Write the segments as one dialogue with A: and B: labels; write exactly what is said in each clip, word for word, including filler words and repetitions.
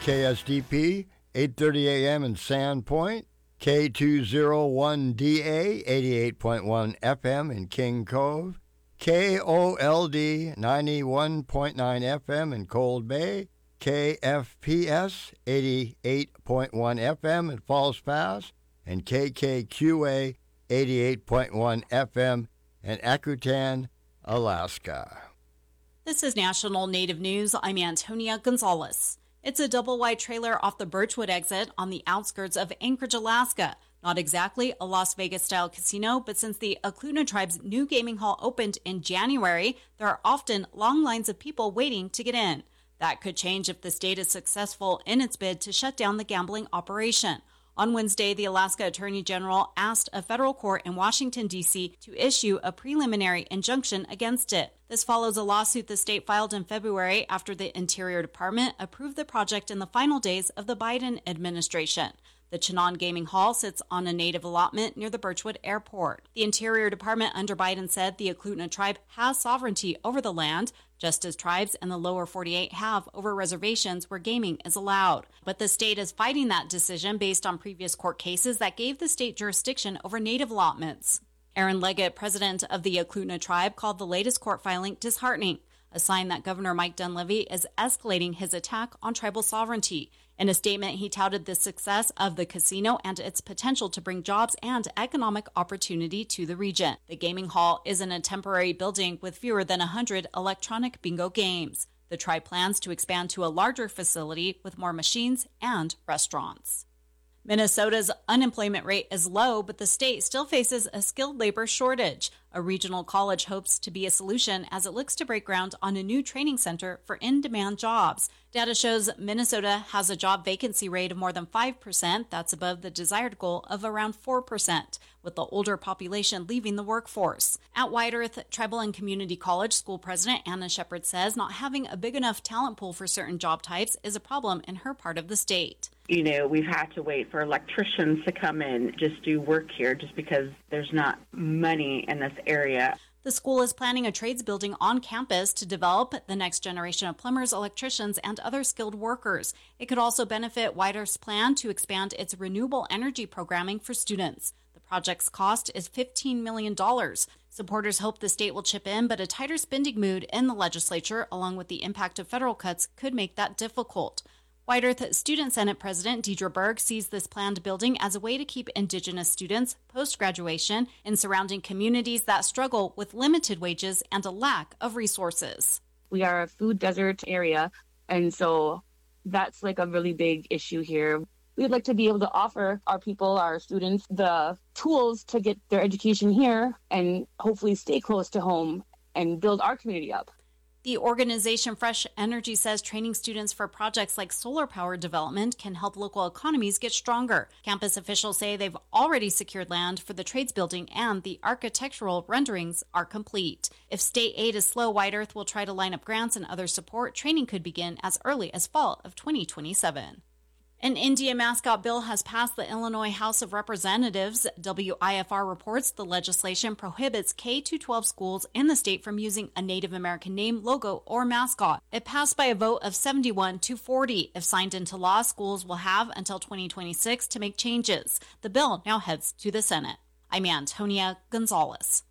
A: K S D P, eight thirty a.m. in Sandpoint, K two oh one D A, eighty-eight point one F M in King Cove, K O L D, ninety-one point nine F M in Cold Bay, K F P S, eighty-eight point one F M in Falls Pass, and K K Q A, eighty-eight point one F M in Akutan, Alaska.
B: This is National Native News. I'm Antonia Gonzalez. It's a double-wide trailer off the Birchwood exit on the outskirts of Anchorage, Alaska. Not exactly a Las Vegas-style casino, but since the Eklutna tribe's new gaming hall opened in January, there are often long lines of people waiting to get in. That could change if the state is successful in its bid to shut down the gambling operation. On Wednesday, the Alaska Attorney General asked a federal court in Washington, D C to issue a preliminary injunction against it. This follows a lawsuit the state filed in February after the Interior Department approved the project in the final days of the Biden administration. The Chinon Gaming Hall sits on a native allotment near the Birchwood Airport. The Interior Department under Biden said the Eklutna tribe has sovereignty over the land, just as tribes in the lower forty-eight have over reservations where gaming is allowed. But the state is fighting that decision based on previous court cases that gave the state jurisdiction over native allotments. Aaron Leggett, president of the Eklutna tribe, called the latest court filing disheartening, a sign that Governor Mike Dunleavy is escalating his attack on tribal sovereignty. In a statement, he touted the success of the casino and its potential to bring jobs and economic opportunity to the region. The gaming hall is in a temporary building with fewer than one hundred electronic bingo games. The tribe plans to expand to a larger facility with more machines and restaurants. Minnesota's unemployment rate is low, but the state still faces a skilled labor shortage. A regional college hopes to be a solution as it looks to break ground on a new training center for in-demand jobs. Data shows Minnesota has a job vacancy rate of more than five percent. That's above the desired goal of around four percent, with the older population leaving the workforce. At White Earth Tribal and Community College, school president Anna Shepard says not having a big enough talent pool for certain job types is a problem in her part of the state.
C: You know, we've had to wait for electricians to come in, just do work here, just because there's not money in this area.
B: The school is planning a trades building on campus to develop the next generation of plumbers, electricians, and other skilled workers. It could also benefit White Earth's plan to expand its renewable energy programming for students. The project's cost is fifteen million dollars. Supporters hope the state will chip in, but a tighter spending mood in the legislature, along with the impact of federal cuts, could make that difficult. White Earth Student Senate President Deidre Berg sees this planned building as a way to keep Indigenous students post-graduation in surrounding communities that struggle with limited wages and a lack of resources.
D: We are a food desert area, and so that's like a really big issue here. We'd like to be able to offer our people, our students, the tools to get their education here and hopefully stay close to home and build our community up.
B: The organization Fresh Energy says training students for projects like solar power development can help local economies get stronger. Campus officials say they've already secured land for the trades building and the architectural renderings are complete. If state aid is slow, White Earth will try to line up grants and other support. Training could begin as early as fall of twenty twenty-seven. An Indian mascot bill has passed the Illinois House of Representatives. W I F R reports the legislation prohibits K through twelve schools in the state from using a Native American name, logo, or mascot. It passed by a vote of seventy-one to forty. If signed into law, schools will have until twenty twenty-six to make changes. The bill now heads to the Senate. I'm Antonia Gonzalez.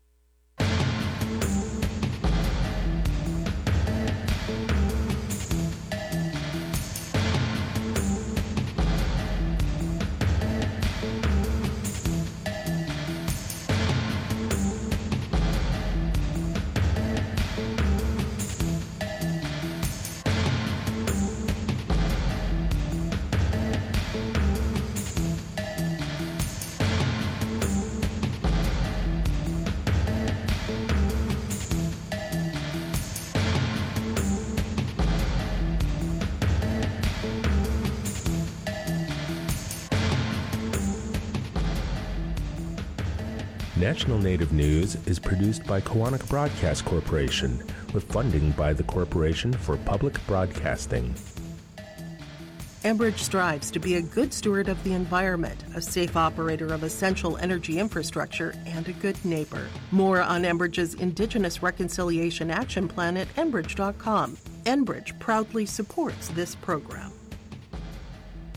E: National Native News is produced by Koahnic Broadcast Corporation with funding by the Corporation for Public Broadcasting.
F: Enbridge strives to be a good steward of the environment, a safe operator of essential energy infrastructure, and a good neighbor. More on Enbridge's Indigenous Reconciliation Action Plan at enbridge dot com. Enbridge proudly supports this program.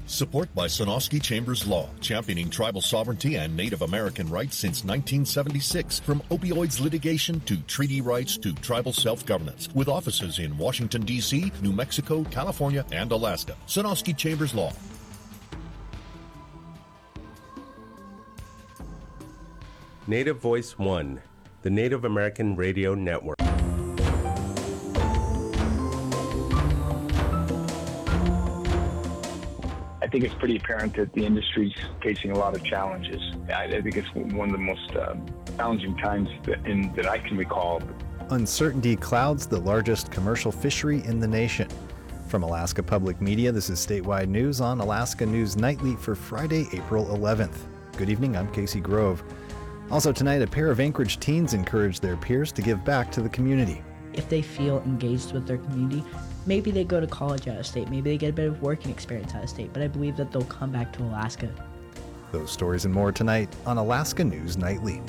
G: Support by Sonosky Chambers Law, championing tribal sovereignty and Native American rights since nineteen seventy-six. From opioids litigation to treaty rights to tribal self-governance. With offices in Washington, D C, New Mexico, California, and Alaska. Sonosky Chambers Law.
E: Native Voice One, the Native American Radio Network.
H: I think it's pretty apparent that the industry's facing a lot of challenges. I, I think it's one of the most uh, challenging times that, in, that I can recall.
I: Uncertainty clouds the largest commercial fishery in the nation. From Alaska Public Media, this is Statewide News on Alaska News Nightly for Friday, April eleventh. Good evening, I'm Casey Grove. Also tonight, a pair of Anchorage teens encouraged their peers to give back to the community.
J: If they feel engaged with their community, maybe they go to college out of state, maybe they get a bit of working experience out of state, but I believe that they'll come back to Alaska.
I: Those stories and more tonight on Alaska News Nightly.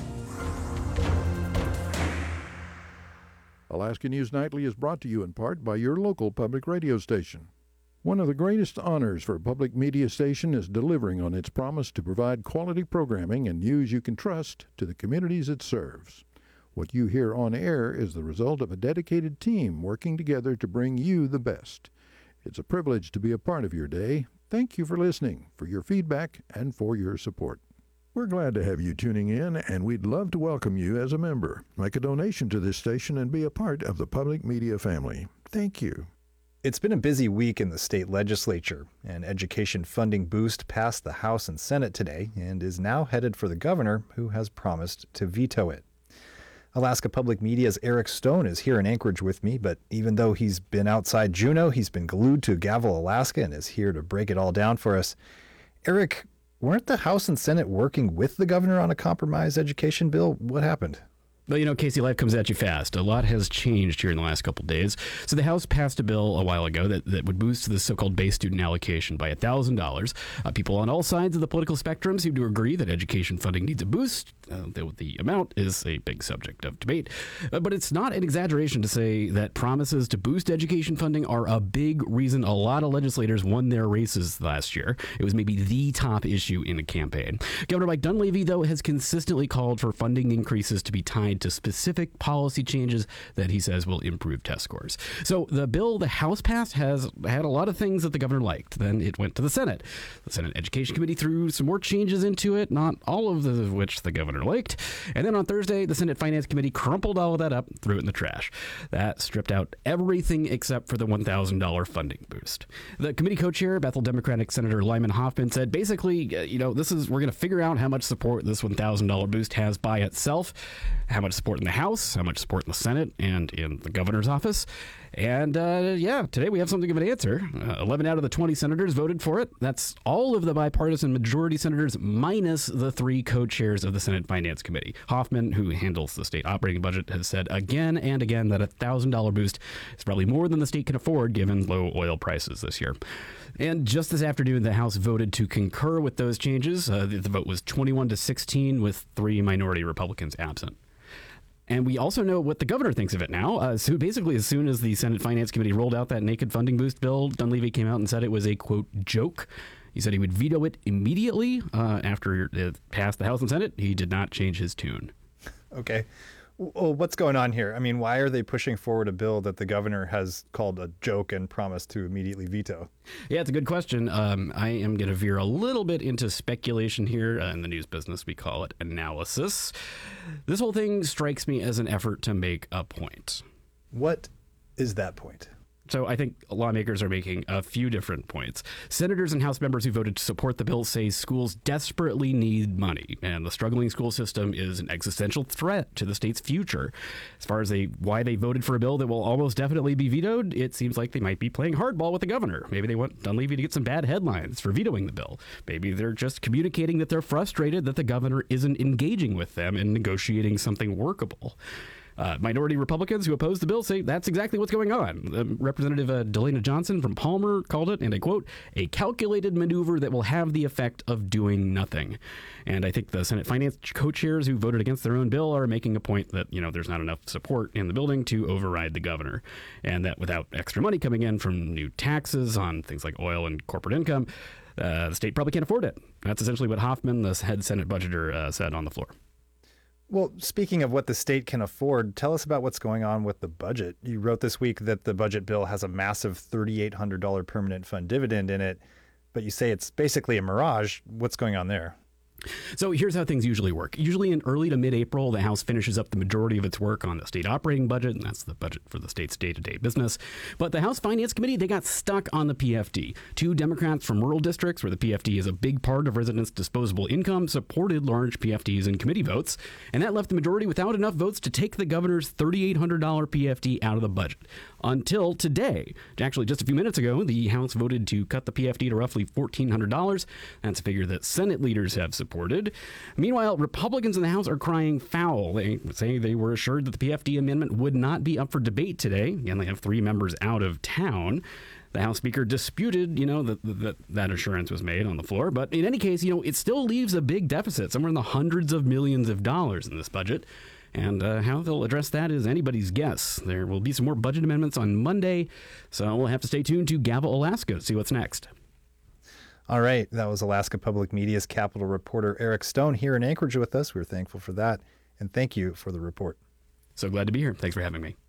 K: Alaska News Nightly is brought to you in part by your local public radio station. One of the greatest honors for a public media station is delivering on its promise to provide quality programming and news you can trust to the communities it serves. What you hear on air is the result of a dedicated team working together to bring you the best. It's a privilege to be a part of your day. Thank you for listening, for your feedback, and for your support. We're glad to have you tuning in, and we'd love to welcome you as a member. Make a donation to this station and be a part of the public media family. Thank you.
I: It's been a busy week in the state legislature. An education funding boost passed the House and Senate today and is now headed for the governor, who has promised to veto it. Alaska Public Media's Eric Stone is here in Anchorage with me, but even though he's been outside Juneau, he's been glued to Gavel, Alaska, and is here to break it all down for us. Eric, weren't the House and Senate working with the governor on a compromise education bill? What happened?
L: Well, you know, Casey, life comes at you fast. A lot has changed here in the last couple of days. So the House passed a bill a while ago that, that would boost the so-called base student allocation by one thousand dollars. Uh, people on all sides of the political spectrum seem to agree that education funding needs a boost, uh, though the amount is a big subject of debate. Uh, but it's not an exaggeration to say that promises to boost education funding are a big reason a lot of legislators won their races last year. It was maybe the top issue in the campaign. Governor Mike Dunleavy, though, has consistently called for funding increases to be tied to specific policy changes that he says will improve test scores. So the bill the House passed has had a lot of things that the governor liked. Then it went to the Senate. The Senate Education Committee threw some more changes into it, not all of the, which the governor liked. And then on Thursday, the Senate Finance Committee crumpled all of that up, threw it in the trash. That stripped out everything except for the one thousand dollars funding boost. The committee co-chair, Bethel Democratic Senator Lyman Hoffman, said basically, uh, you know, this is we're going to figure out how much support this one thousand dollars boost has by itself, how much support in the House, how much support in the Senate and in the governor's office. And uh, yeah, today we have something of an answer. Uh, eleven out of the twenty senators voted for it. That's all of the bipartisan majority senators minus the three co-chairs of the Senate Finance Committee. Hoffman, who handles the state operating budget, has said again and again that a one thousand dollars boost is probably more than the state can afford given low oil prices this year. And just this afternoon, the House voted to concur with those changes. Uh, the, the vote was twenty-one to sixteen with three minority Republicans absent. And we also know what the governor thinks of it now. Uh, so basically, as soon as the Senate Finance Committee rolled out that naked funding boost bill, Dunleavy came out and said it was a, quote, joke. He said he would veto it immediately uh, after it passed the House and Senate. He did not change his tune.
I: Okay. Well, what's going on here? I mean, why are they pushing forward a bill that the governor has called a joke and promised to immediately veto?
L: Yeah, it's a good question. Um, I am going to veer a little bit into speculation here. Uh, in the news business, we call it analysis. This whole thing strikes me as an effort to make a point.
I: What is that point?
L: So I think lawmakers are making a few different points. Senators and House members who voted to support the bill say schools desperately need money, and the struggling school system is an existential threat to the state's future. As far as they why they voted for a bill that will almost definitely be vetoed, it seems like they might be playing hardball with the governor. Maybe they want Dunleavy to get some bad headlines for vetoing the bill. Maybe they're just communicating that they're frustrated that the governor isn't engaging with them and negotiating something workable. Uh, minority Republicans who oppose the bill say that's exactly what's going on. Uh, Representative uh, Delana Johnson from Palmer called it, and I quote, a calculated maneuver that will have the effect of doing nothing. And I think the Senate Finance co-chairs who voted against their own bill are making a point that, you know, there's not enough support in the building to override the governor, and that without extra money coming in from new taxes on things like oil and corporate income, uh, the state probably can't afford it. That's essentially what Hoffman, the head Senate budgeter, uh, said on the floor.
I: Well, speaking of what the state can afford, tell us about what's going on with the budget. You wrote this week that the budget bill has a massive three thousand eight hundred dollars permanent fund dividend in it, but you say it's basically a mirage. What's going on there?
L: So here's how things usually work. Usually in early to mid-April, the House finishes up the majority of its work on the state operating budget, and that's the budget for the state's day-to-day business. But the House Finance Committee, they got stuck on the P F D. Two Democrats from rural districts, where the P F D is a big part of residents' disposable income, supported large P F Ds in committee votes, and that left the majority without enough votes to take the governor's three thousand eight hundred dollars P F D out of the budget. Until today. Actually, just a few minutes ago, the House voted to cut the P F D to roughly one thousand four hundred dollars. That's a figure that Senate leaders have supported. Meanwhile, Republicans in the House are crying foul. They say they were assured that the P F D amendment would not be up for debate today. Again, they have three members out of town. The House Speaker disputed, you know, that that that assurance was made on the floor. But in any case, you know, it still leaves a big deficit, somewhere in the hundreds of millions of dollars in this budget. And uh, how they'll address that is anybody's guess. There will be some more budget amendments on Monday, so we'll have to stay tuned to Gavel, Alaska to see what's next.
I: All right, that was Alaska Public Media's Capitol reporter Eric Stone here in Anchorage with us. We're thankful for that, and thank you for the report.
L: So glad to be here. Thanks for having me.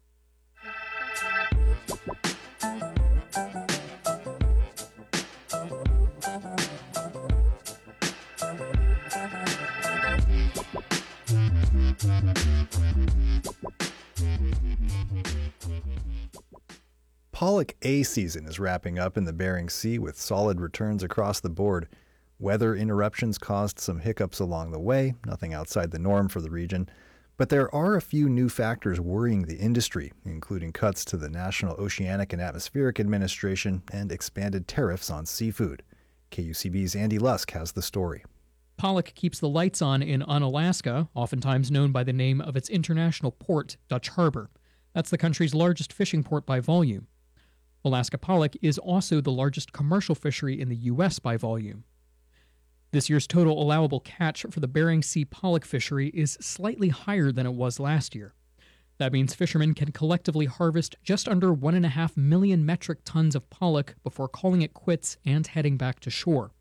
I: Pollock A season is wrapping up in the Bering Sea with solid returns across the board. Weather interruptions caused some hiccups along the way, nothing outside the norm for the region. But there are a few new factors worrying the industry, including cuts to the National Oceanic and Atmospheric Administration and expanded tariffs on seafood. K U C B's Andy Lusk has the story.
M: Pollock keeps the lights on in Unalaska, oftentimes known by the name of its international port, Dutch Harbor. That's the country's largest fishing port by volume. Alaska pollock is also the largest commercial fishery in the U S by volume. This year's total allowable catch for the Bering Sea pollock fishery is slightly higher than it was last year. That means fishermen can collectively harvest just under one point five million metric tons of pollock before calling it quits and heading back to shore.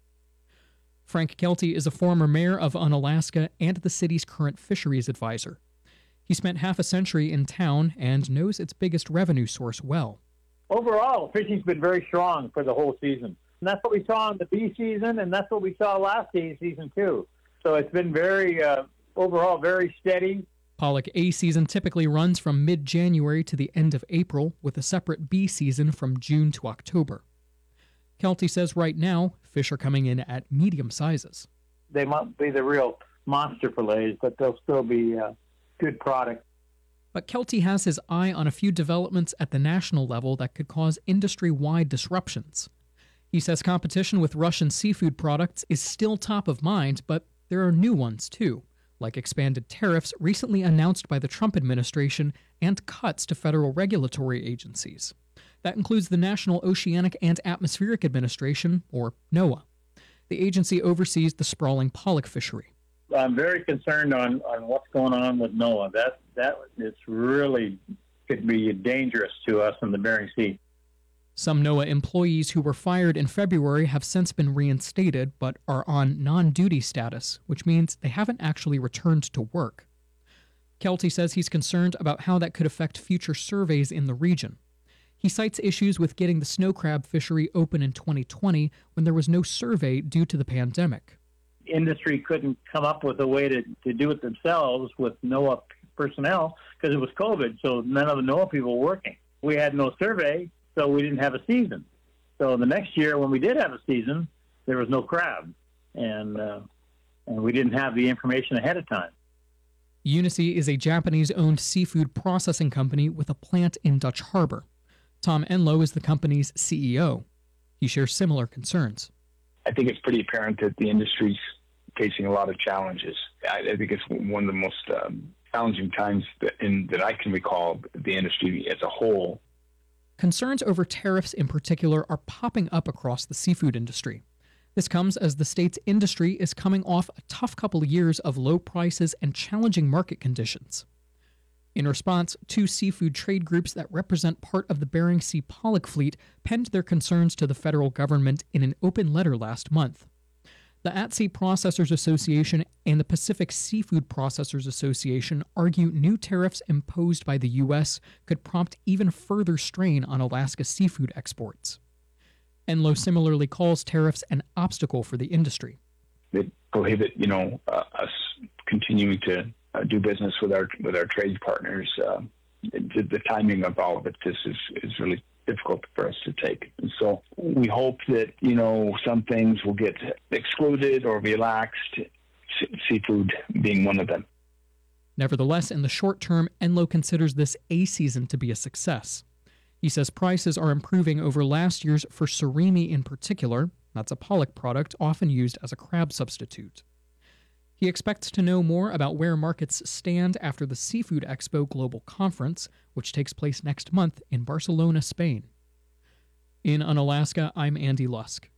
M: Frank Kelty is a former mayor of Unalaska and the city's current fisheries advisor. He spent half a century in town and knows its biggest revenue source well.
N: Overall, fishing's been very strong for the whole season. And that's what we saw in the bee season, and that's what we saw last season, too. So it's been very, uh, overall, very steady.
M: Pollock A season typically runs from mid-January to the end of April, with a separate B season from June to October. Kelty says right now, fish are coming in at medium sizes.
N: They might be the real monster fillets, but they'll still be uh, good product.
M: But Kelty has his eye on a few developments at the national level that could cause industry-wide disruptions. He says competition with Russian seafood products is still top of mind, but there are new ones too, like expanded tariffs recently announced by the Trump administration and cuts to federal regulatory agencies. That includes the National Oceanic and Atmospheric Administration, or NOAA. The agency oversees the sprawling pollock fishery.
N: I'm very concerned on, on what's going on with NOAA. That that is really could be dangerous to us in the Bering Sea.
M: Some NOAA employees who were fired in February have since been reinstated, but are on non-duty status, which means they haven't actually returned to work. Kelty says he's concerned about how that could affect future surveys in the region. He cites issues with getting the snow crab fishery open in twenty twenty when there was no survey due to the pandemic.
N: Industry couldn't come up with a way to, to do it themselves with NOAA personnel because it was COVID, so none of the NOAA people were working. We had no survey, so we didn't have a season. So the next year when we did have a season, there was no crab, and, uh, and we didn't have the information ahead of time.
M: Unice is a Japanese-owned seafood processing company with a plant in Dutch Harbor. Tom Enlow is the company's C E O. He shares similar concerns.
H: I think it's pretty apparent that the industry's facing a lot of challenges. I, I think it's one of the most um, challenging times that, in, that I can recall the industry as a whole.
M: Concerns over tariffs in particular are popping up across the seafood industry. This comes as the state's industry is coming off a tough couple of years of low prices and challenging market conditions. In response, two seafood trade groups that represent part of the Bering Sea pollock fleet penned their concerns to the federal government in an open letter last month. The At-Sea Processors Association and the Pacific Seafood Processors Association argue new tariffs imposed by the U S could prompt even further strain on Alaska seafood exports. Enlow similarly calls tariffs an obstacle for the industry.
H: They prohibit, you know, uh, us continuing to uh, do business with our with our trade partners. Uh, the, the timing of all of it, this is, is really difficult for us to take. And so we hope that, you know, some things will get excluded or relaxed, seafood being one of them.
M: Nevertheless, in the short term, Enlow considers this A season to be a success. He says prices are improving over last year's for surimi in particular. That's a pollock product often used as a crab substitute. He expects to know more about where markets stand after the Seafood Expo Global Conference, which takes place next month in Barcelona, Spain. In Unalaska, I'm Andy Lusk.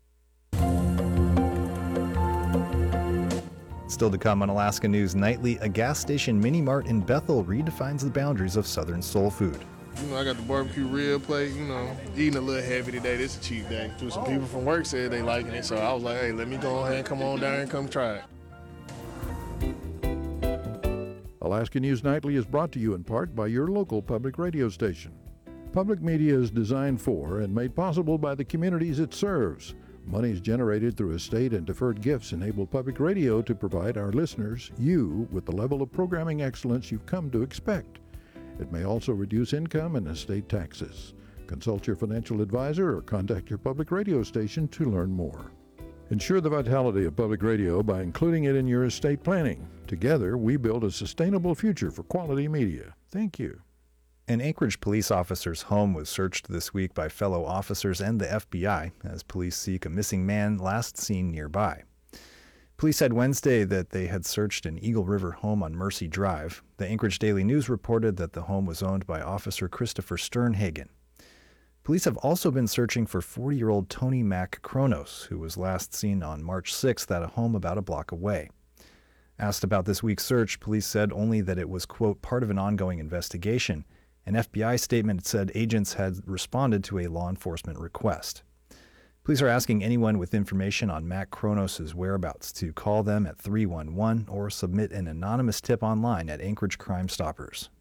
I: Still to come on Alaska News Nightly, a gas station mini-mart in Bethel redefines the boundaries of Southern soul food.
O: You know, I got the barbecue rib plate, you know, eating a little heavy today. This is a cheap day. Some people from work said they liking it, so I was like, hey, let me go ahead and come on down and come try it.
K: Alaska News Nightly is brought to you in part by your local public radio station. Public media is designed for and made possible by the communities it serves. Monies generated through estate and deferred gifts enable public radio to provide our listeners, you, with the level of programming excellence you've come to expect. It may also reduce income and estate taxes. Consult your financial advisor or contact your public radio station to learn more. Ensure the vitality of public radio by including it in your estate planning. Together, we build a sustainable future for quality media. Thank you.
I: An Anchorage police officer's home was searched this week by fellow officers and the F B I as police seek a missing man last seen nearby. Police said Wednesday that they had searched an Eagle River home on Mercy Drive. The Anchorage Daily News reported that the home was owned by Officer Christopher Sternhagen. Police have also been searching for forty-year-old Tony Mac Kronos, who was last seen on March sixth at a home about a block away. Asked about this week's search, police said only that it was, quote, part of an ongoing investigation. An F B I statement said agents had responded to a law enforcement request. Police are asking anyone with information on Mac Kronos' whereabouts to call them at three one one or submit an anonymous tip online at Anchorage Crime Stoppers.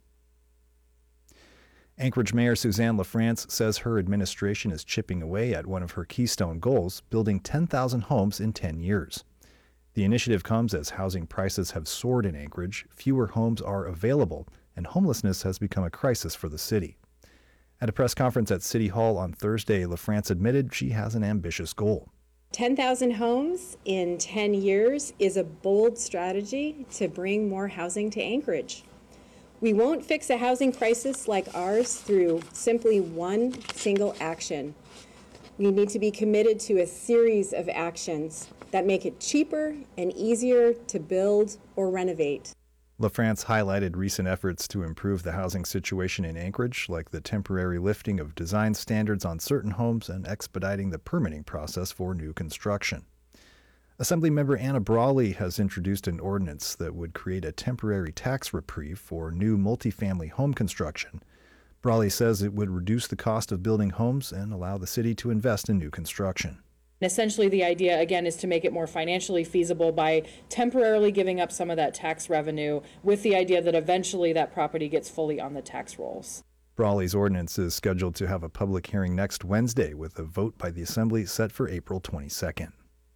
I: Anchorage Mayor Suzanne LaFrance says her administration is chipping away at one of her keystone goals, building ten thousand homes in ten years. The initiative comes as housing prices have soared in Anchorage, fewer homes are available, and homelessness has become a crisis for the city. At a press conference at City Hall on Thursday, LaFrance admitted she has an ambitious goal.
P: ten thousand homes in ten years is a bold strategy to bring more housing to Anchorage. We won't fix a housing crisis like ours through simply one single action. We need to be committed to a series of actions that make it cheaper and easier to build or renovate.
I: LaFrance highlighted recent efforts to improve the housing situation in Anchorage, like the temporary lifting of design standards on certain homes and expediting the permitting process for new construction. Assemblymember Anna Brawley has introduced an ordinance that would create a temporary tax reprieve for new multifamily home construction. Brawley says it would reduce the cost of building homes and allow the city to invest in new construction.
Q: Essentially, the idea, again, is to make it more financially feasible by temporarily giving up some of that tax revenue with the idea that eventually that property gets fully on the tax rolls.
I: Brawley's ordinance is scheduled to have a public hearing next Wednesday with a vote by the Assembly set for April twenty-second.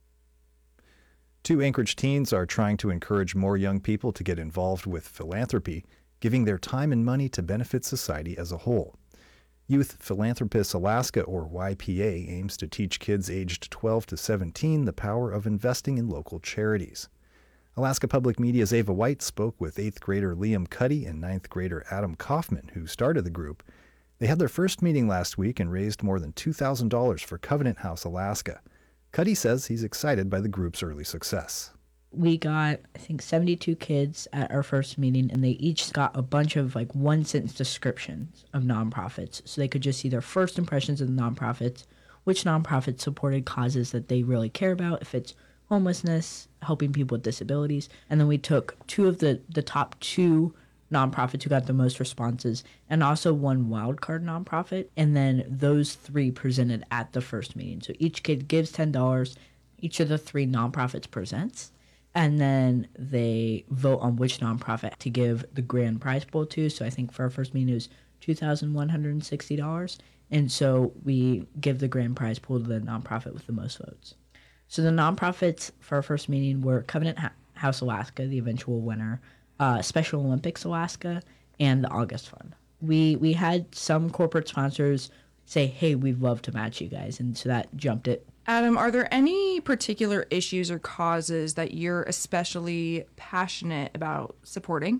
I: Two Anchorage teens are trying to encourage more young people to get involved with philanthropy, giving their time and money to benefit society as a whole. Youth Philanthropists Alaska, or Y P A, aims to teach kids aged twelve to seventeen the power of investing in local charities. Alaska Public Media's Ava White spoke with eighth grader Liam Cuddy and ninth grader Adam Kaufman, who started the group. They had their first meeting last week and raised more than two thousand dollars for Covenant House Alaska. Cuddy says he's excited by the group's early success.
J: We got, I think, seventy-two kids at our first meeting, and they each got a bunch of like one-sentence descriptions of nonprofits, so they could just see their first impressions of the nonprofits, which nonprofits supported causes that they really care about, if it's homelessness, helping people with disabilities. And then we took two of the, the top two nonprofits who got the most responses, and also one wildcard nonprofit. And then those three presented at the first meeting. So each kid gives ten dollars. Each of the three nonprofits presents. And then they vote on which nonprofit to give the grand prize pool to. So I think for our first meeting it was two thousand one hundred sixty dollars. And so we give the grand prize pool to the nonprofit with the most votes. So the nonprofits for our first meeting were Covenant House Alaska, the eventual winner, uh, Special Olympics Alaska, and the August Fund. We we had some corporate sponsors say, hey, we'd love to match you guys. And so that jumped it.
R: Adam, are there any particular issues or causes that you're especially passionate about supporting?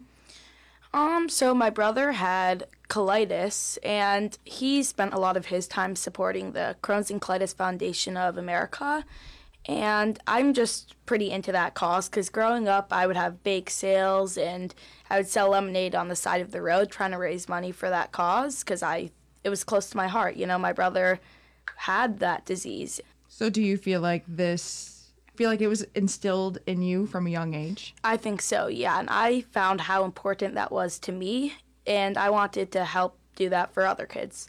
S: Um, so my brother had colitis, and he spent a lot of his time supporting the Crohn's and Colitis Foundation of America. And I'm just pretty into that cause because growing up, I would have bake sales and I would sell lemonade on the side of the road trying to raise money for that cause because I it was close to my heart. You know, my brother had that disease.
R: So do you feel like this, feel like it was instilled in you from a young age?
S: I think so, yeah. And I found how important that was to me, and I wanted to help do that for other kids.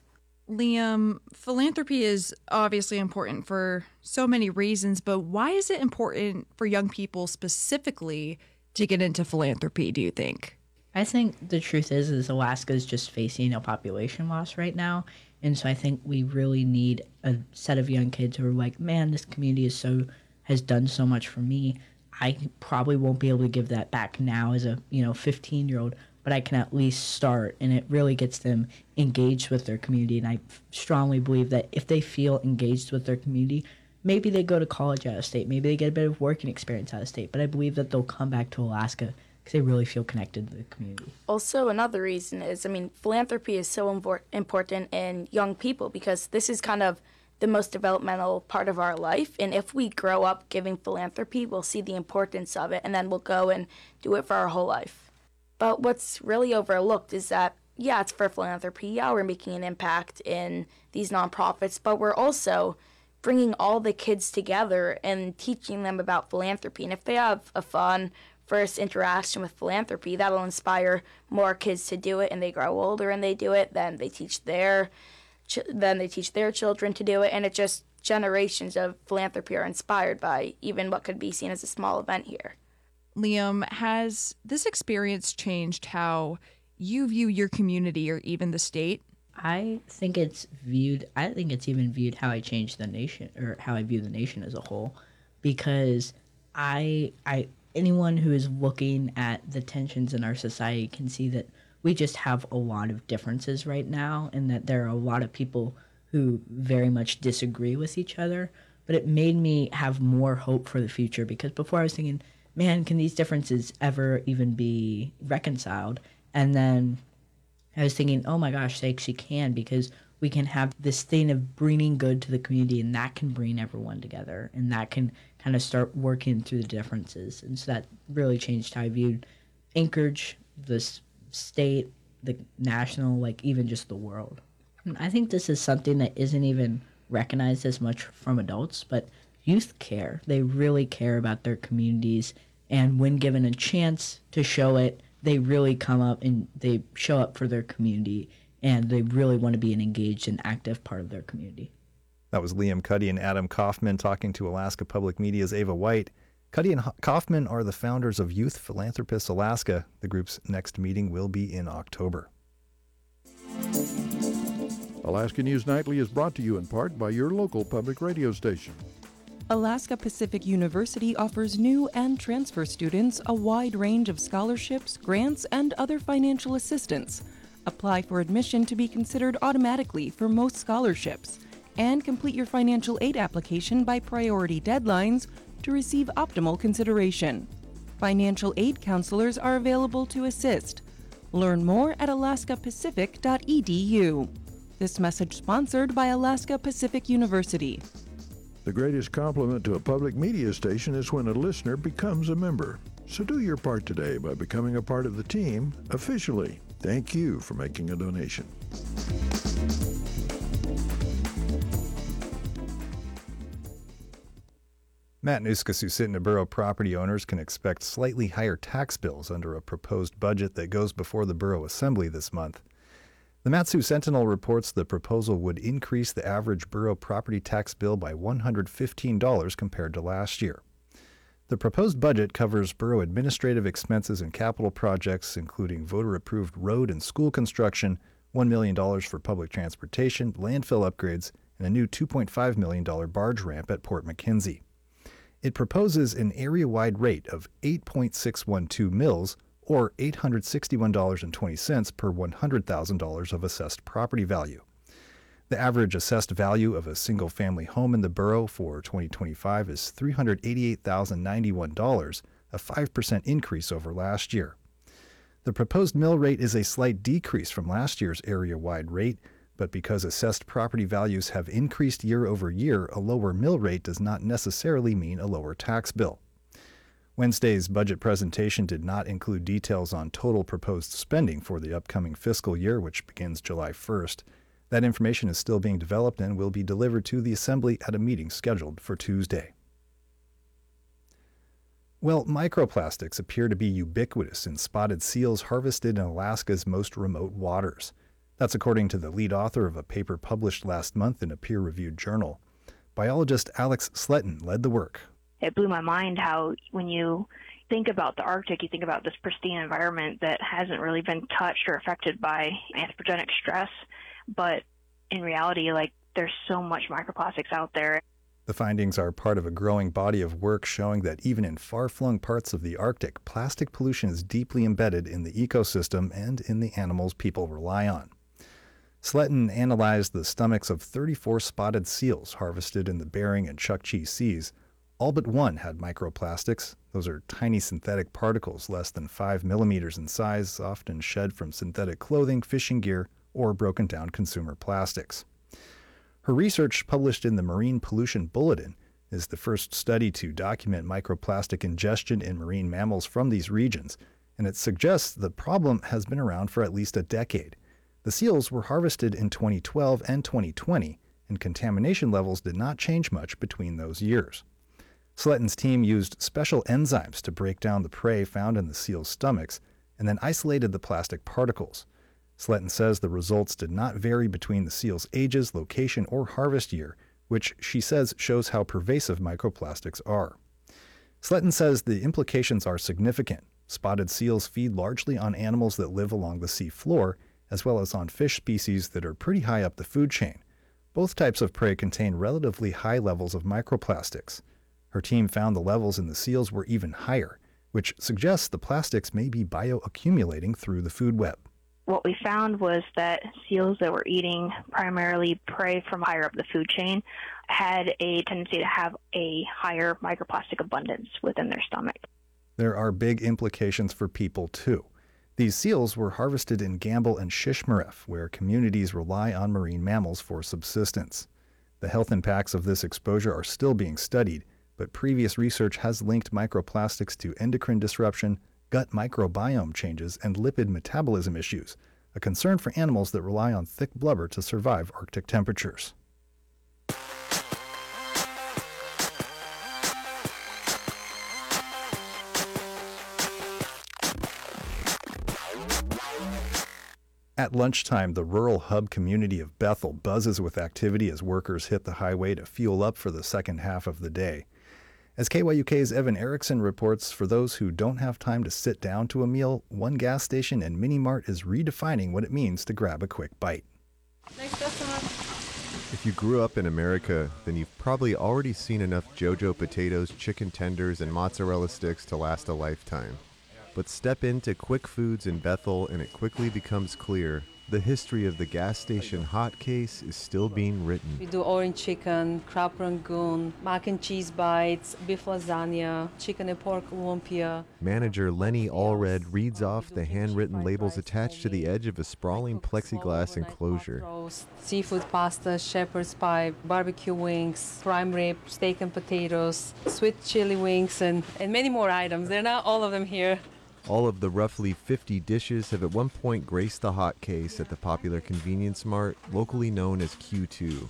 R: Liam, philanthropy is obviously important for so many reasons, but why is it important for young people specifically to get into philanthropy, do you think?
J: I think the truth is, is Alaska is just facing a population loss right now. And so I think we really need a set of young kids who are like, man, this community is so has done so much for me. I probably won't be able to give that back now as a, you know, fifteen-year-old, but I can at least start. And it really gets them engaged with their community. And I strongly believe that if they feel engaged with their community, maybe they go to college out of state, maybe they get a bit of working experience out of state, but I believe that they'll come back to Alaska because they really feel connected to the community.
S: Also, another reason is, I mean, philanthropy is so impor- important in young people because this is kind of the most developmental part of our life. And if we grow up giving philanthropy, we'll see the importance of it, and then we'll go and do it for our whole life. But what's really overlooked is that, yeah, it's for philanthropy. Yeah, we're making an impact in these nonprofits, but we're also bringing all the kids together and teaching them about philanthropy. And if they have a fun first interaction with philanthropy, that'll inspire more kids to do it, and they grow older and they do it, then they teach their ch- then they teach their children to do it, and it just generations of philanthropy are inspired by even what could be seen as a small event here.
R: Liam, has this experience changed how you view your community or even the state?
J: I think it's viewed, I think it's even viewed how I change the nation, or how I view the nation as a whole, because I, I, anyone who is looking at the tensions in our society can see that we just have a lot of differences right now, and that there are a lot of people who very much disagree with each other. But it made me have more hope for the future, because before I was thinking, man, can these differences ever even be reconciled? And then I was thinking, oh my gosh, they actually can, because we can have this thing of bringing good to the community, and that can bring everyone together, and that can kind of start working through the differences. And so that really changed how I viewed Anchorage, the state, the national, like even just the world. And I think this is something that isn't even recognized as much from adults, but youth care. They really care about their communities, and when given a chance to show it, they really come up and they show up for their community, and they really want to be an engaged and active part of their community.
I: That was Liam Cuddy and Adam Kaufman talking to Alaska Public Media's Ava White. Cuddy and Kaufman are the founders of Youth Philanthropists Alaska. The group's next meeting will be in October.
K: Alaska News Nightly is brought to you in part by your local public radio station.
T: Alaska Pacific University offers new and transfer students a wide range of scholarships, grants, and other financial assistance. Apply for admission to be considered automatically for most scholarships, and complete your financial aid application by priority deadlines to receive optimal consideration. Financial aid counselors are available to assist. Learn more at alaska pacific dot e d u. This message sponsored by Alaska Pacific University.
K: The greatest compliment to a public media station is when a listener becomes a member. So do your part today by becoming a part of the team officially. Thank you for making a donation.
I: Matanuska-Susitna Borough property owners can expect slightly higher tax bills under a proposed budget that goes before the Borough Assembly this month. The Mat-Su Sentinel reports the proposal would increase the average borough property tax bill by one hundred fifteen dollars compared to last year. The proposed budget covers borough administrative expenses and capital projects, including voter-approved road and school construction, one million dollars for public transportation, landfill upgrades, and a new two point five million dollars barge ramp at Port McKenzie. It proposes an area-wide rate of eight point six one two mils, or eight hundred sixty-one dollars and twenty cents per one hundred thousand dollars of assessed property value. The average assessed value of a single-family home in the borough for twenty twenty-five is three hundred eighty-eight thousand ninety-one dollars, a five percent increase over last year. The proposed mill rate is a slight decrease from last year's area-wide rate, but because assessed property values have increased year over year, a lower mill rate does not necessarily mean a lower tax bill. Wednesday's budget presentation did not include details on total proposed spending for the upcoming fiscal year, which begins July first. That information is still being developed and will be delivered to the Assembly at a meeting scheduled for Tuesday. Well, microplastics appear to be ubiquitous in spotted seals harvested in Alaska's most remote waters. That's according to the lead author of a paper published last month in a peer-reviewed journal. Biologist Alex Sletton led the work.
U: It blew my mind how when you think about the Arctic, you think about this pristine environment that hasn't really been touched or affected by anthropogenic stress. But in reality, like, there's so much microplastics out there.
I: The findings are part of a growing body of work showing that even in far-flung parts of the Arctic, plastic pollution is deeply embedded in the ecosystem and in the animals people rely on. Sletton analyzed the stomachs of thirty-four spotted seals harvested in the Bering and Chukchi Seas. All but one had microplastics. Those are tiny synthetic particles less than five millimeters in size, often shed from synthetic clothing, fishing gear, or broken down consumer plastics. Her research, published in the Marine Pollution Bulletin, is the first study to document microplastic ingestion in marine mammals from these regions, and it suggests the problem has been around for at least a decade. The seals were harvested in twenty twelve and twenty twenty, and contamination levels did not change much between those years. Sletton's team used special enzymes to break down the prey found in the seals' stomachs, and then isolated the plastic particles. Sletton says the results did not vary between the seals' ages, location, or harvest year, which she says shows how pervasive microplastics are. Sletton says the implications are significant. Spotted seals feed largely on animals that live along the sea floor, as well as on fish species that are pretty high up the food chain. Both types of prey contain relatively high levels of microplastics. Her team found the levels in the seals were even higher, which suggests the plastics may be bioaccumulating through the food web.
U: What we found was that seals that were eating primarily prey from higher up the food chain had a tendency to have a higher microplastic abundance within their stomach.
I: There are big implications for people, too. These seals were harvested in Gamble and Shishmaref, where communities rely on marine mammals for subsistence. The health impacts of this exposure are still being studied, but previous research has linked microplastics to endocrine disruption, gut microbiome changes, and lipid metabolism issues, a concern for animals that rely on thick blubber to survive Arctic temperatures. At lunchtime, the rural hub community of Bethel buzzes with activity as workers hit the highway to fuel up for the second half of the day. As K Y U K's Evan Erickson reports, for those who don't have time to sit down to a meal, one gas station and mini mart is redefining what it means to grab a quick bite.
V: Next restaurant. If you grew up in America, then you've probably already seen enough JoJo potatoes, chicken tenders, and mozzarella sticks to last a lifetime. But step into Quick Foods in Bethel and it quickly becomes clear the history of the gas station hot case is still being written.
W: We do orange chicken, crab rangoon, mac and cheese bites, beef lasagna, chicken and pork lumpia.
V: Manager Lenny Allred reads off the handwritten labels attached to the edge of a sprawling plexiglass enclosure.
W: Seafood pasta, shepherd's pie, barbecue wings, prime rib, steak and potatoes, sweet chili wings, and, and many more items. They're not all of them here.
V: All of the roughly fifty dishes have at one point graced the hot case at the popular convenience mart, locally known as Q two.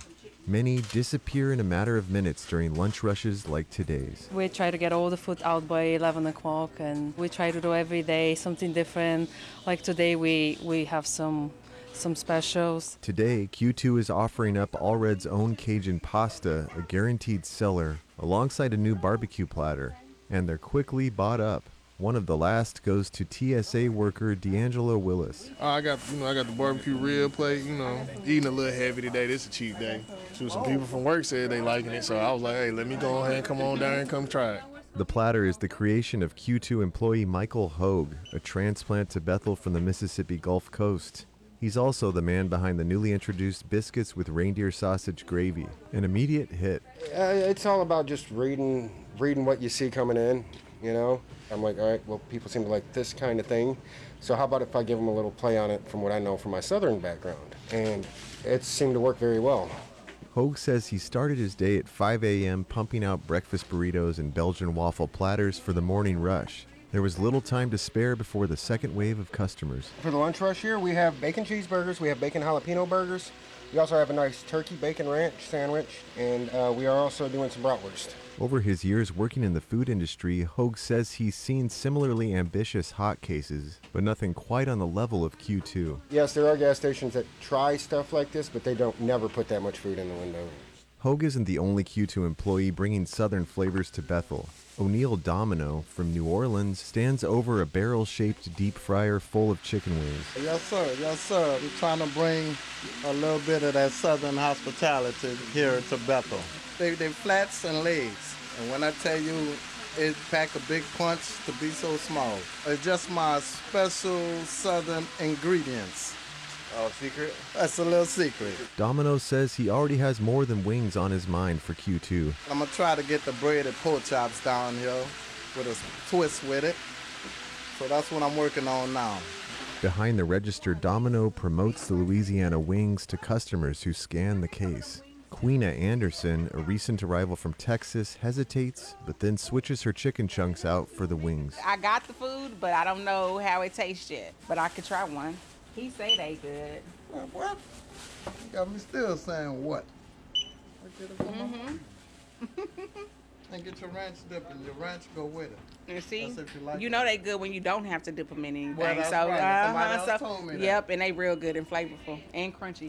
V: Many disappear in a matter of minutes during lunch rushes like today's.
W: We try to get all the food out by eleven o'clock, and we try to do every day something different. Like today, we, we have some some specials.
V: Today, Q two is offering up Allred's own Cajun pasta, a guaranteed seller, alongside a new barbecue platter, and they're quickly bought up. One of the last goes to T S A worker D'Angelo Willis.
O: Uh, I got, you know, I got the barbecue rib plate. You know, eating a little heavy today. This is a cheat day. So some people from work said they liking it, so I was like, hey, let me go ahead and come on down and come try it.
V: The platter is the creation of Q two employee Michael Hogue, a transplant to Bethel from the Mississippi Gulf Coast. He's also the man behind the newly introduced biscuits with reindeer sausage gravy, an immediate hit.
A: Uh, it's all about just reading, reading what you see coming in, you know. I'm like, all right, well, people seem to like this kind of thing. So how about if I give them a little play on it from what I know from my Southern background? And it seemed to work very well.
V: Hogue says he started his day at five a.m. pumping out breakfast burritos and Belgian waffle platters for the morning rush. There was little time to spare before the second wave of customers.
A: For the lunch rush here, we have bacon cheeseburgers, we have bacon jalapeno burgers. We also have a nice turkey bacon ranch sandwich, and uh, we are also doing some bratwurst.
V: Over his years working in the food industry, Hogue says he's seen similarly ambitious hot cases, but nothing quite on the level of Q two.
A: Yes, there are gas stations that try stuff like this, but they don't never put that much food in the window.
V: Hogue isn't the only Q two employee bringing Southern flavors to Bethel. O'Neill Domino from New Orleans stands over a barrel-shaped deep fryer full of chicken wings.
C: Yes, sir. Yes, sir. We're trying to bring a little bit of that Southern hospitality here to Bethel. They, they flats and legs. And when I tell you it pack a big punch to be so small, it's just my special Southern ingredients.
A: Oh, secret?
C: That's a little secret.
V: Domino says he already has more than wings on his mind for Q two.
C: I'm going to try to get the breaded pork chops down here with a twist with it. So that's what I'm working on now.
V: Behind the register, Domino promotes the Louisiana wings to customers who scan the case. Queena Anderson, a recent arrival from Texas, hesitates, but then switches her chicken chunks out for the wings.
D: I got the food, but I don't know how it tastes yet. But I could try one. He say they good.
C: What? You got me still saying what? Mm-hmm. And get your ranch dip and your ranch go with it.
D: And see,
C: you, like
D: you know they good when you don't have to dip them in anything.
C: Well, that's
D: so,
C: right.
D: uh-huh,
C: Somebody else
D: so,
C: told me that.
D: Yep, and they real good and flavorful and crunchy.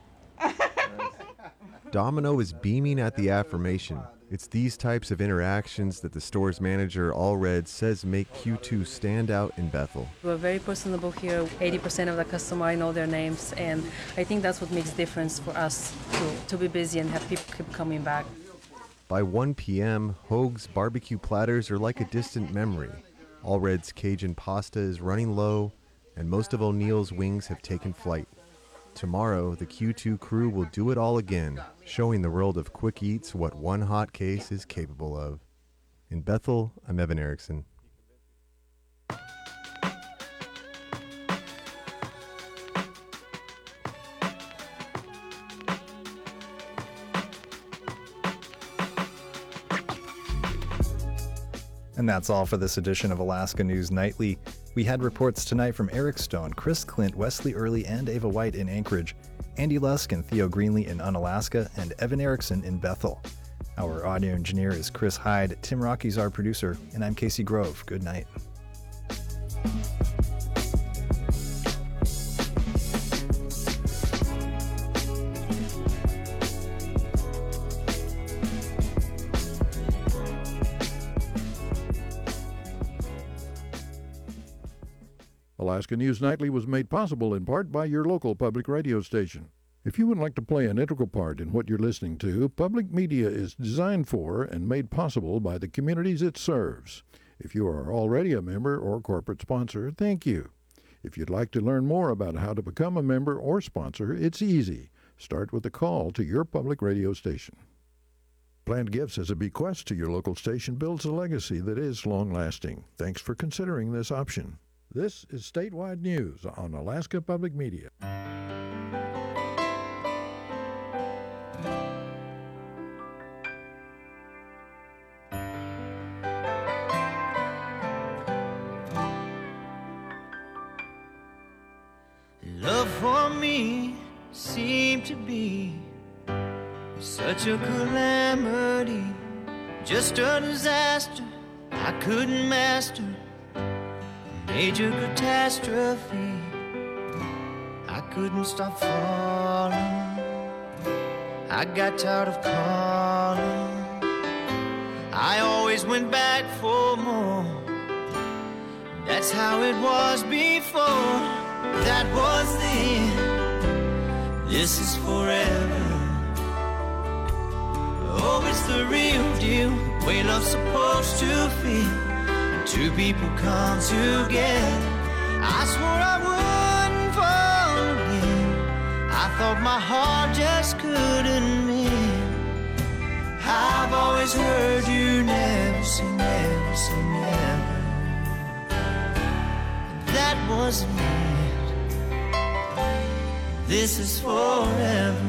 V: Domino is beaming at the affirmation. It's these types of interactions that the store's manager, Allred, says make Q two stand out in Bethel.
W: We're very personable here. eighty percent of the customer, I know their names, and I think that's what makes a difference for us to, to be busy and have people keep coming back.
V: By one p.m., Hogue's barbecue platters are like a distant memory. Allred's Cajun pasta is running low, and most of O'Neill's wings have taken flight. Tomorrow, the Q two crew will do it all again, showing the world of quick eats what one hot case is capable of. In Bethel, I'm Evan Erickson.
I: And that's all for this edition of Alaska News Nightly. We had reports tonight from Eric Stone, Chris Clint, Wesley Early, and Ava White in Anchorage, Andy Lusk and Theo Greenlee in Unalaska, and Evan Erickson in Bethel. Our audio engineer is Chris Hyde, Tim Rocky's our producer, and I'm Casey Grove. Good night.
K: Alaska News Nightly was made possible in part by your local public radio station. If you would like to play an integral part in what you're listening to, public media is designed for and made possible by the communities it serves. If you are already a member or corporate sponsor, thank you. If you'd like to learn more about how to become a member or sponsor, it's easy. Start with a call to your public radio station. Planned Gifts as a bequest to your local station builds a legacy that is long-lasting. Thanks for considering this option. This is Statewide News on Alaska Public Media.
X: Love for me seemed to be
B: such a calamity, just a disaster I couldn't master, major catastrophe. I couldn't stop falling, I got tired of calling. I always went back for more, that's how it was before. That was then, this is forever. Oh, it's the real deal, the way love's supposed to feel. Two people come together. I swore I wouldn't fall again, I thought my heart just couldn't mend. I've always heard you never say never say never. That wasn't it, this is forever.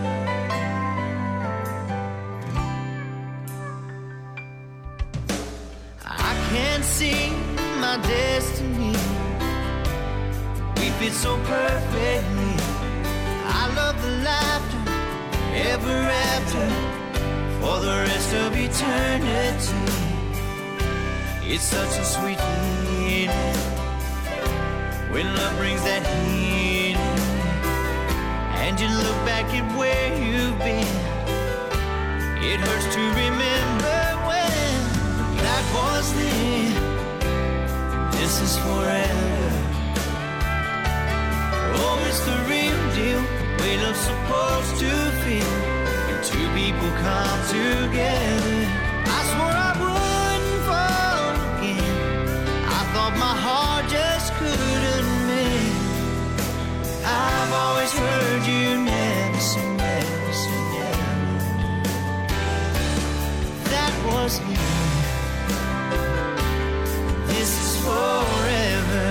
B: I can't see my destiny, we fit so perfectly. I love the laughter ever after, for the rest of eternity. It's such a sweet feeling when love brings that healing, and you look back at where you've been. It hurts to remember when that was then. This is forever. Oh, it's the real deal, the way love's supposed to feel. Two people come together. I swore I wouldn't fall again, I thought my heart just couldn't mend. I've always heard you never say never say never. That was me, this is forever.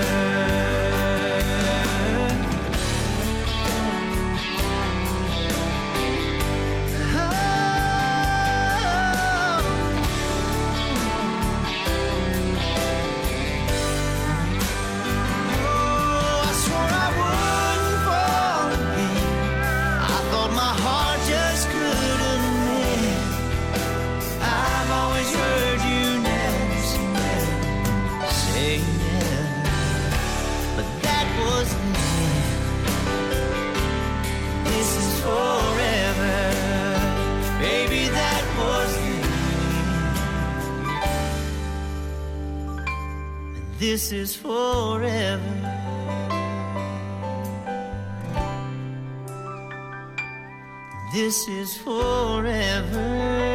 B: This is forever. This is forever.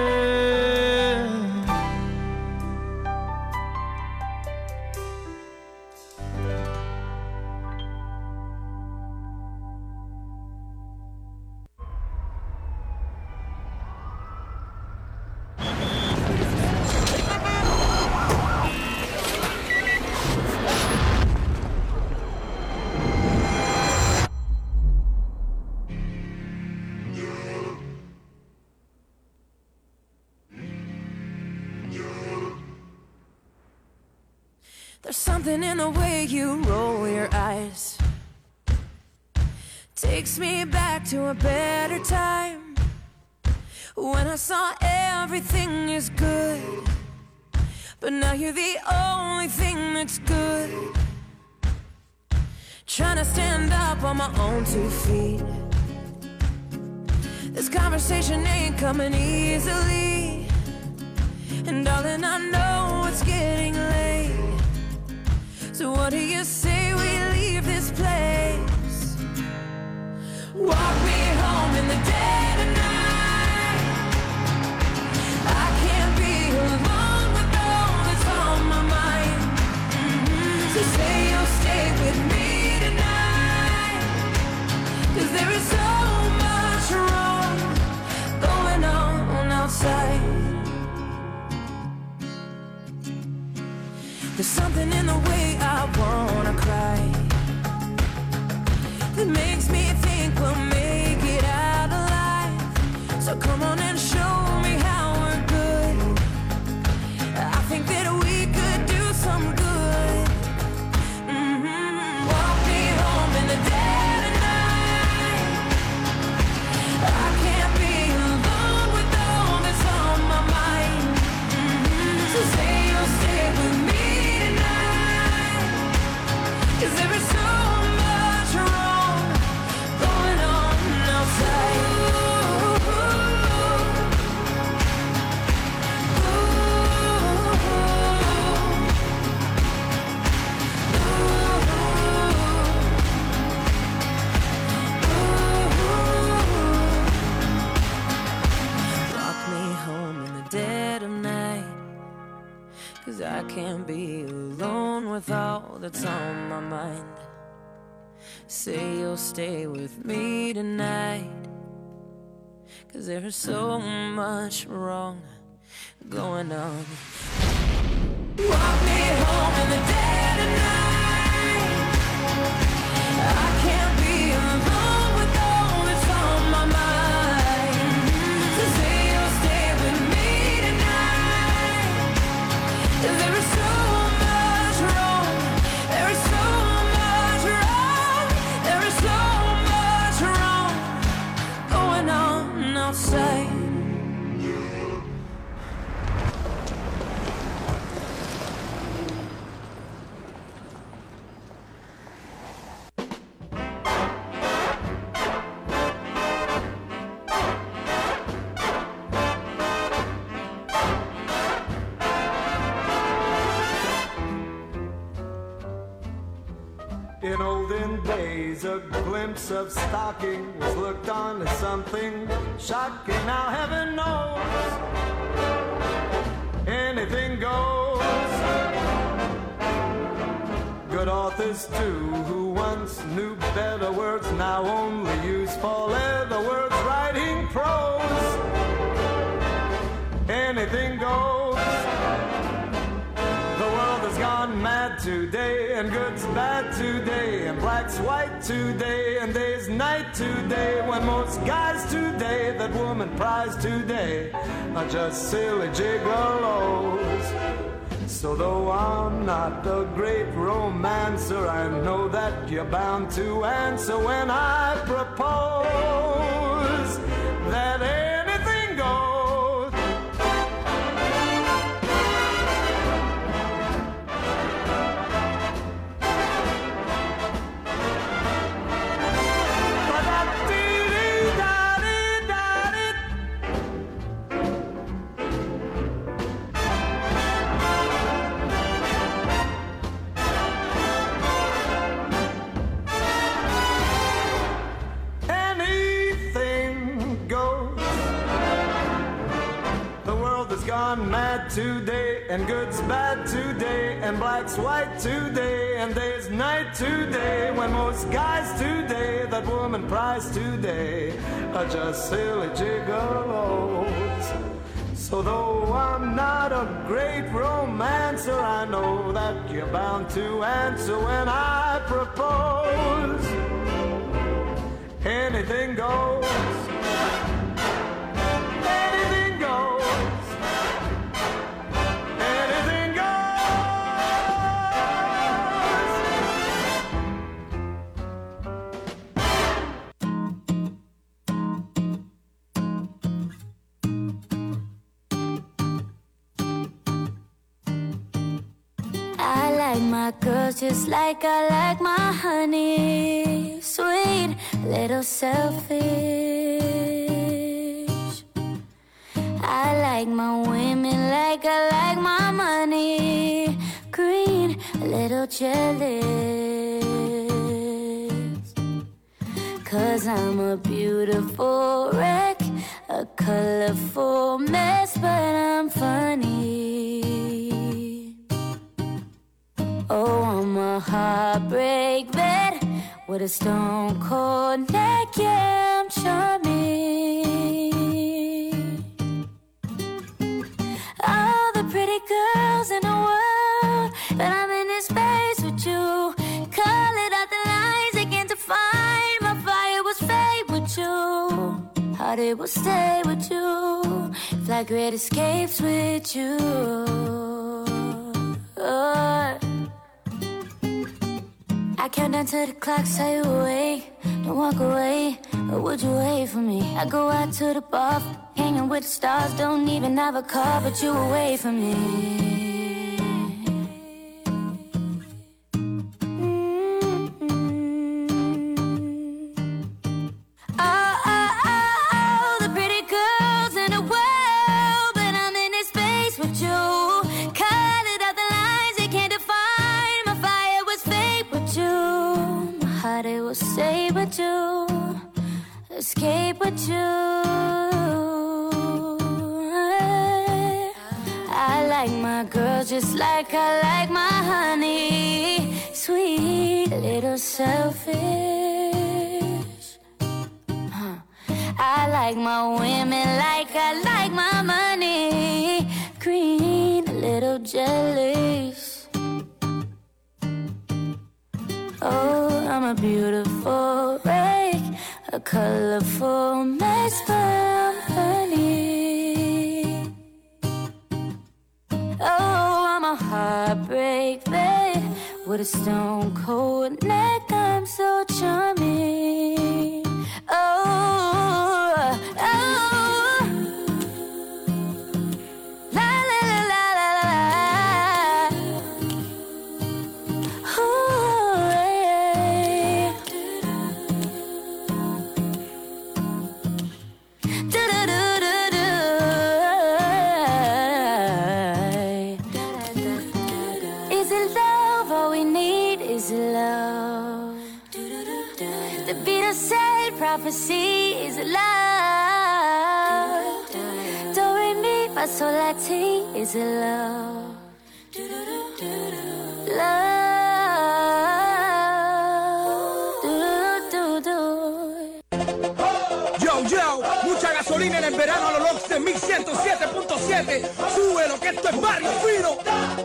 F: There's something in the way you roll your eyes, takes me back to a better time, when I saw everything is good, but now you're the only thing that's good. Trying to stand up on my own two feet, this conversation ain't coming easily, and darling, I know it's getting late. So what do you say we leave this place? Walk me home in the dead of night. I can't be alone with all that's on my mind. Mm-hmm. So say you'll stay with me tonight, 'cause there is so much wrong going on outside. There's something in the way I wanna cry that makes me think we'll make it out alive. So come on and show me how we're good. I think that we could do some good. Mm-hmm. Walk me home in the dead of night. I can't be alone. dead of night. Cause I can't be alone with all that's on my mind. Say you'll stay with me tonight. Cause there's so much wrong going on. Walk me home in the dead of night. I can't be alone with all that's on my mind. So say you'll stay with me tonight. There is so much wrong. There is so much wrong. There is so much wrong going on outside.
E: In olden days, a glimpse of stocking was looked on as something shocking. Now heaven knows, anything goes. Good authors too, who once knew better words, now only use four-letter words, writing prose. Anything goes. The world has gone mad today, and good's bad today, and black's white today, and day's night today, when most guys today that woman prize today are just silly gigolos. So though I'm not a great romancer, I know that you're bound to answer when I propose that anything goes. Gone mad today, and good's bad today, and black's white today, and day's night today, when most guys today that woman prize today are just silly gigolos. So though I'm not a great romancer, I know that you're bound to answer when I propose. Anything goes. Anything goes.
G: I like my girls just like I like my honey, sweet, little selfish. I like my women like I like my money, green, a little jealous. Cause I'm a beautiful wreck, a colorful mess, but I'm funny. Oh, I'm a heartbreak vet with a stone cold neck, yeah, I'm charming. All the pretty girls in the world, but I'm in this space with you. Call it out the lines, they can't define. My fire was fade with you. Heart it will stay with you. Fly great escapes with you. Oh. I count down to the clock, say you away. Don't walk away, or would you wait for me? I go out to the bar, hanging with the stars. Don't even have a car, but you away from me. Stay with you, escape with you. like my girls just like I like my honey. Sweet, a little selfish. Huh. I like my women like I like my money. Green, a little jealous. Oh, I'm a beautiful wreck, a colorful mess, but I'm honey. Oh, I'm a heartbreak vet with a stone cold neck. I'm so charming. Oh, oh, la la la la la la. Oh, yeah. Do do do do do. Is it love? All we need is love. The Beatles said prophecy is love. Do re mi fa sol la ti is love. Love. Do, do, do.
H: Yo, yo, mucha gasolina en el verano a los Locks de mil ciento siete punto siete. Súbelo que esto es barrio fino.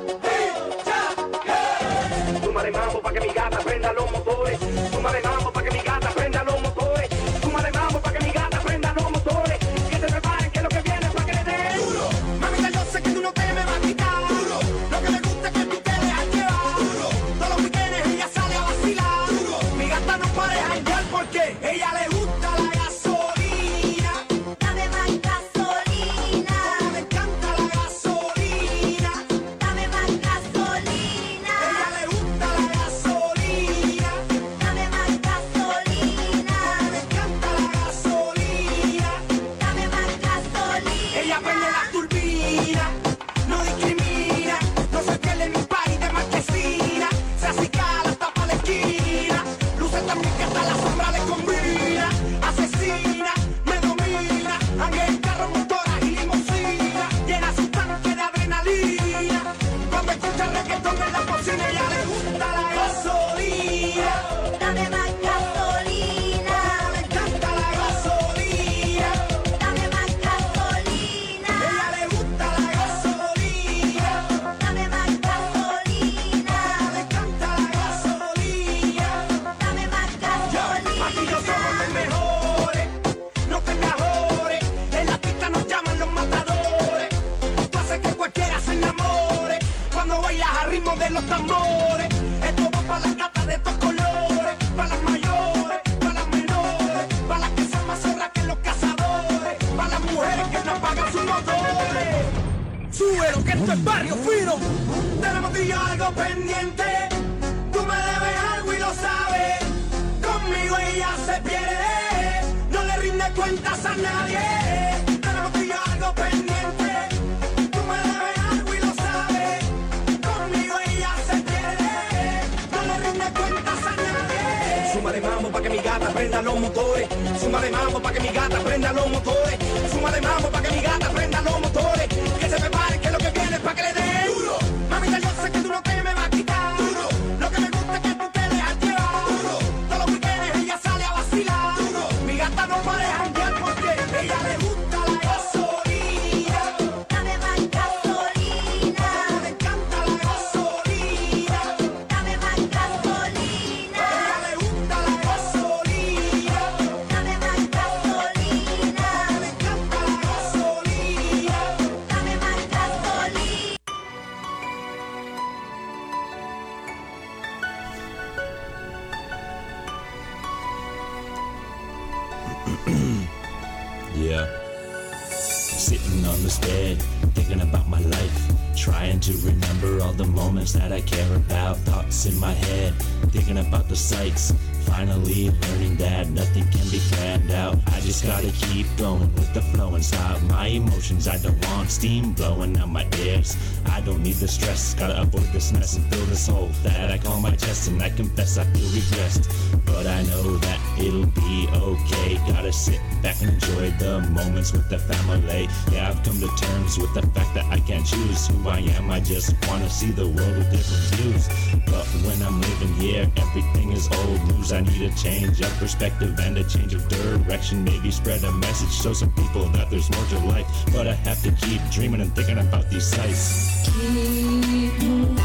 H: Súmale mambo pa' que mi gata prenda los motores. Súmale mambo pa' que mi gata prenda los motores. Súmale mambo pa' que mi gata prenda los motores. Que se preparen que lo que viene es pa' que le den duro. Mamita, yo sé que tú no te me vas a quitar duro. Lo que me gusta es que tú te dejas llevar duro. Todos los weekends ella sale a vacilar duro. Mi gata no para de janguear porque ella le gusta la gasolina. Dame más gasolina. Como me encanta la gasolina. Dame más gasolina. Ella le gusta la gasolina. Dame más gasolina. Como me encanta la gasolina. Dame más gasolina. Ella prende la turbina, no discrimina, no se pierde en un party de marquesina. Se acicala hasta pa' la esquina, luce también que hasta la sombra le combina. Asesina, me domina, anga en carro, motora y limusina. Llena su tanque de adrenalina. Cuando escucha reggaetón en la cocina, ella le gusta la gasolina. Dame más gasolina. Me encanta la gasolina. Dame más gasolina. Ella le gusta la gasolina. Dame más gasolina. Me encanta la gasolina. Dame más gasolina. Aquí yo somos los mejores, no te mejores. En la pista nos llaman los matadores. Tú haces que cualquiera se enamore cuando bailas a ritmo de los tambores. Esto va para las gatas de estos colores, para las mayores, para las menores, para las que son más zorras que los cazadores, para las mujeres que no apagan sus motores. Súbelo que esto es barrio fino. Tenemos tú y yo algo pendiente. Tú me debes algo y lo sabes. Conmigo ella se pierde, no le rinde cuentas a nadie. Tenemos tú y yo algo pendiente. Tú me debes algo y lo sabes. Conmigo ella se pierde, no le rinde cuentas a nadie. Súmale mambo pa' que mi gata prenda los motores. Súmale mambo pa' que mi gata prenda los motores. Súmale mambo pa' que mi gata prenda los motores. Que se preparen que lo que viene es pa' que le den duro. Mamita, yo sé que tú no te me vas a quitar duro. Lo que me gusta es que tú te dejas llevar duro. Todos los weekends ella sale a vacilar duro. Mi gata no para de janguear porque ella le gusta la gasolina. Dame más gasolina. Me encanta la gasolina. Dame más gasolina. Ella le gusta la gasolina. Dame más gasolina. Me encanta la gasolina. Dame más gasolina.
L: Yeah. Sitting on the bed, thinking about my life. Trying to remember all the moments that I care about. Thoughts in my head, thinking about the sights. Finally learning that nothing can be planned out. I just gotta keep going with the flow and stop my emotions. I don't want steam blowing out my ears. I don't need the stress, gotta avoid this mess and fill this hole that I call my chest. And I confess I feel regressed, but I know that it'll be okay. Gotta sit back and enjoy the moments with the family. Yeah, I've come to terms with the fact that I can't choose who I am. I just wanna see the world with different views. But when I'm living here, everything is old news. I need a change of perspective and a change of direction. Maybe spread a message, show some people that there's more to life. But I have to keep dreaming and thinking about these sights.
G: Keep moving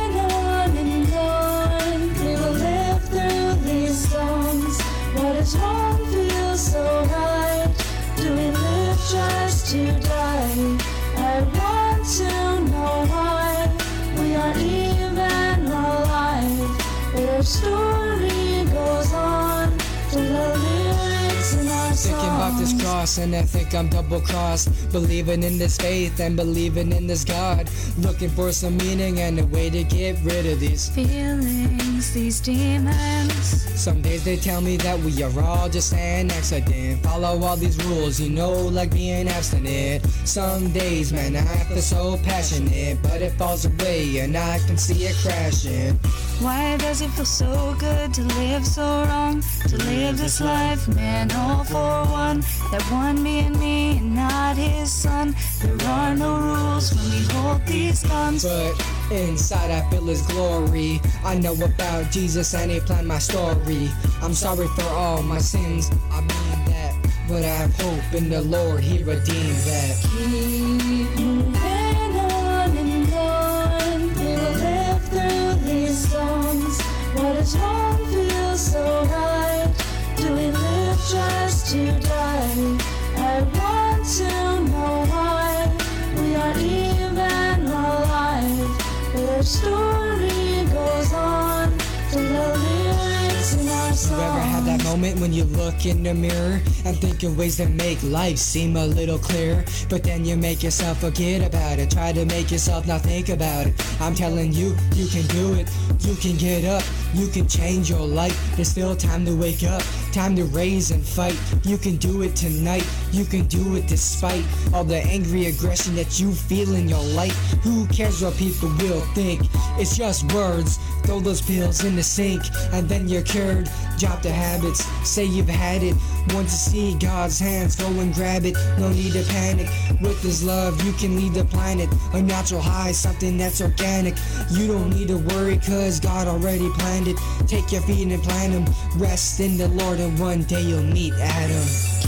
G: on and on. We will live through these storms. What is wrong feels so right. Do we live just to die? I want to know why we are even alive. Their story goes on to the lyrics in our songs.
M: Thinking about this cross and I think I'm double crossed. Believing in this faith and believing in this God. Looking for some meaning and a way to get rid of these
G: feelings, these demons.
M: Some days they tell me that we are all just an accident. Follow all these rules, you know, like being abstinent. Some days, man, I feel so passionate, but it falls away and I can see it crashing.
G: Why does it feel so good to live so wrong? To live this life, man, all for one. That one being me and not his son. There are no rules when we hold these guns.
M: But inside I feel his glory. I know about Jesus and he planned my story. I'm sorry for all my sins, I mean that. But I have hope in the Lord, he redeemed that.
G: Keep moving on and on. We will live through these storms. What is wrong feels so right. Do we live just to die? I want to know why we are even alive. Their story goes on to the lyrics in our songs.
M: You ever had that moment when you look in the mirror and think of ways that make life seem a little clearer, but then you make yourself forget about it, try to make yourself not think about it? I'm telling you, you can do it, you can get up, you can change your life. There's still time to wake up, time to raise and fight. You can do it tonight, you can do it despite all the angry aggression that you feel in your life. Who cares what people will think? It's just words. Throw those pills in the sink and then you're cured. Drop the habits, say you've had it. Want to see God's hands, go and grab it. No need to panic, with his love you can leave the planet. A natural high, something that's organic. You don't need to worry cause God already planned it. Take your feet and plant them, rest in the Lord and one day you'll meet Adam.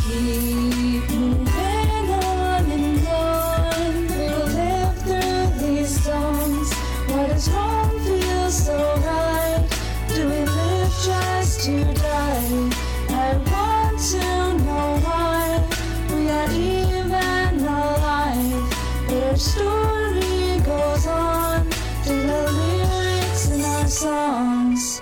G: Keep moving on and on. We'll live through these storms. What is wrong feels so right. Do we live just to die? I want to know why we are even alive. Their story goes on to the lyrics in our songs.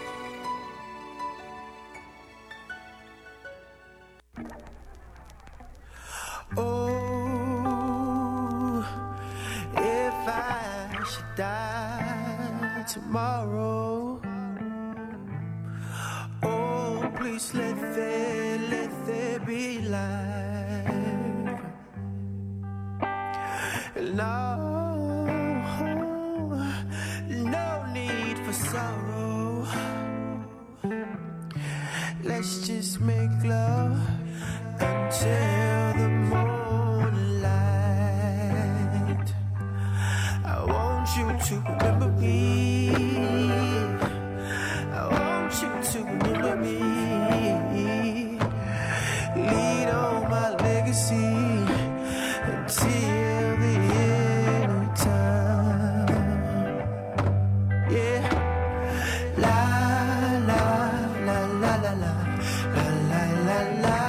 B: Oh, if I should die tomorrow, oh, please let there, let there be light. No, no need for sorrow. Let's just make love until the morning light. I want you to remember me. I want you to remember me. Lead on my legacy until the end of time. Yeah. La la la la la la la la la la.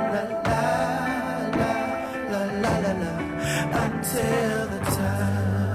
B: Until the time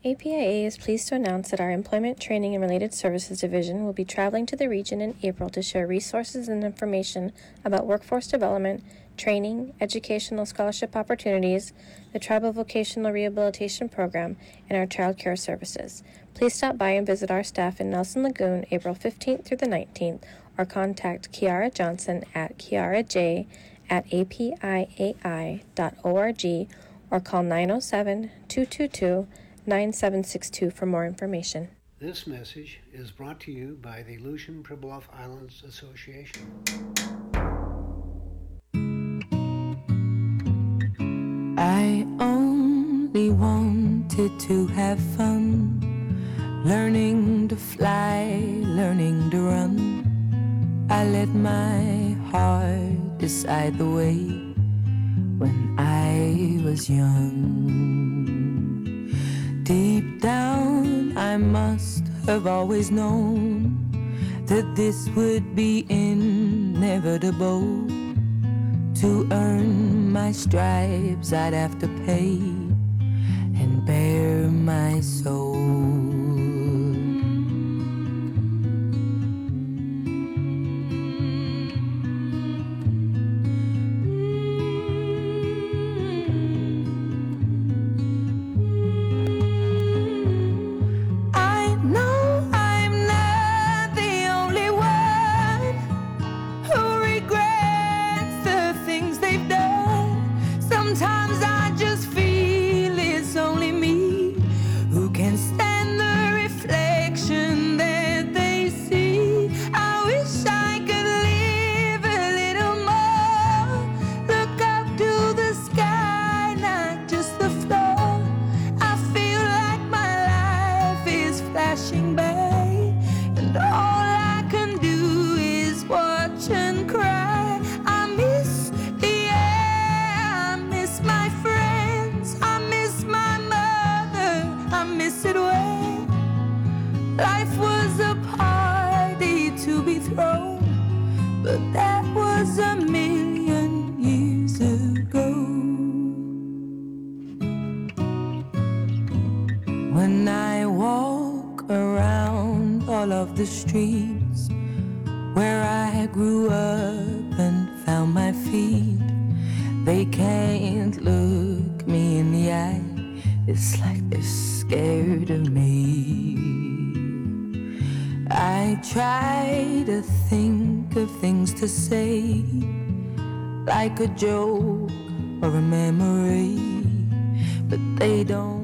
N: A P I A is pleased to announce that our Employment, Training, and Related Services Division will be traveling to the region in April to share resources and information about workforce development, training, educational scholarship opportunities, the Tribal Vocational Rehabilitation Program, and our child care services. Please stop by and visit our staff in Nelson Lagoon April fifteenth through the nineteenth, or contact Kiara Johnson at kiaraj at a p i a i dot org, or call nine oh seven, two two two, nine seven six two for more information.
P: This message is brought to you by the Aleutian Pribilof Islands Association.
F: I only wanted to have fun, learning to fly, learning to run. I let my heart decide the way when I was young. Deep down, I must have always known that this would be inevitable. To earn my stripes, I'd have to pay and bare my soul. Streets where I grew up and found my feet, they can't look me in the eye. It's like they're scared of me. I try to think of things to say, like a joke or a memory, but they don't